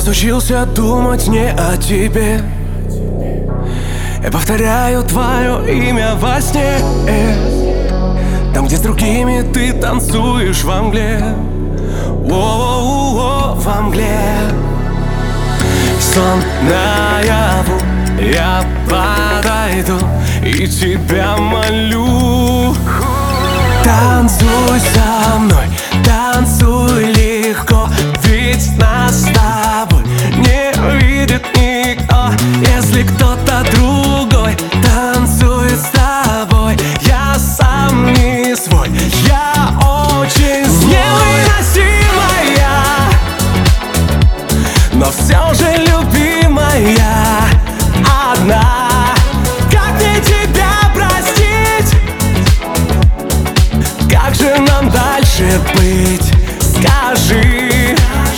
Разучился думать не о тебе. Я повторяю твое имя во сне, там, где с другими ты танцуешь во мгле. О-о-о, во мгле. Сон наяву, я подойду и тебя молю. Танцуй со мной, танцуй легко, ведь нас с тобой не видит никто. Если кто-то другой танцует с тобой, я сам не свой, я очень злой. Невыносимая, но все же любимая одна. Как мне тебя простить? Как же нам дальше быть? Скажи.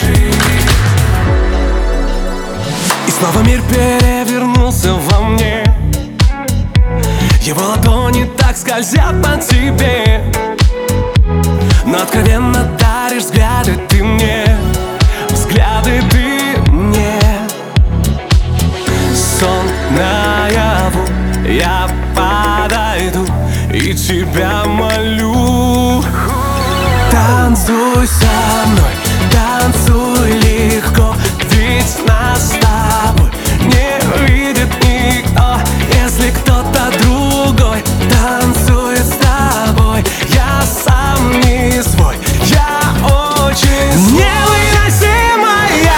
И снова мир перевернулся во мне. Его ладони так скользят по тебе, но откровенно даришь взгляды ты мне, взгляды ты мне. Сон наяву, я подойду и тебя молю. Танцуй со мной, танцуй легко, ведь нас с тобой не видит никто. Если кто-то другой танцует с тобой, я сам не свой, я очень злой. Невыносимая,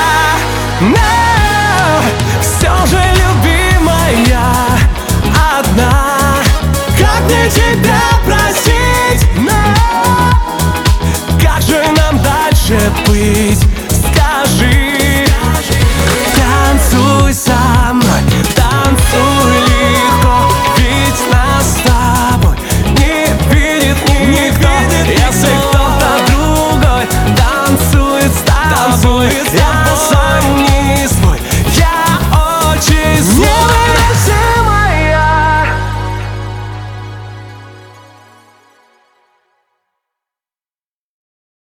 но все же любимая одна. Как мне тебя простить? Как же нам дальше быть?